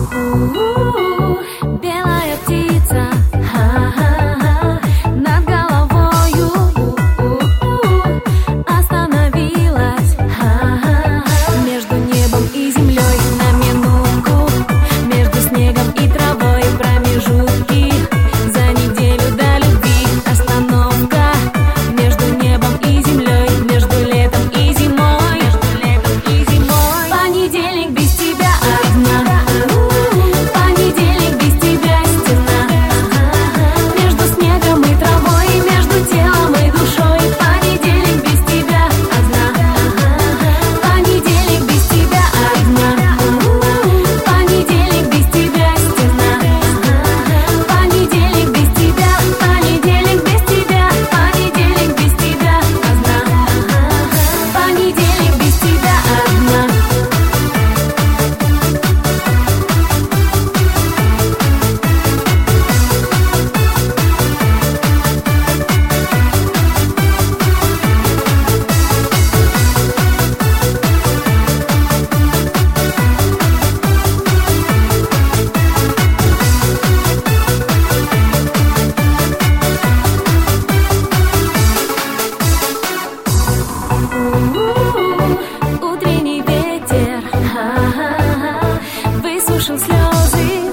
Белая птица, ха-ха-ха, над головою остановилась, ха-ха-ха. Между небом и землей на минутку, между снегом и травой промежутки, за неделю до любви остановка. Между небом и землей, между летом и зимой, между летом и зимой. Понедельник без тебя одна. Понедельник без тебя стена. Между снегом и травой, между телом и душой. Понедельник без тебя одна. Понедельник без тебя одна. Понедельник без тебя стена. Понедельник без тебя, понедельник без тебя, понедельник без тебя одна. Понедельник без тебя одна. Утренний ветер, ха-ха-ха, высушил слезы.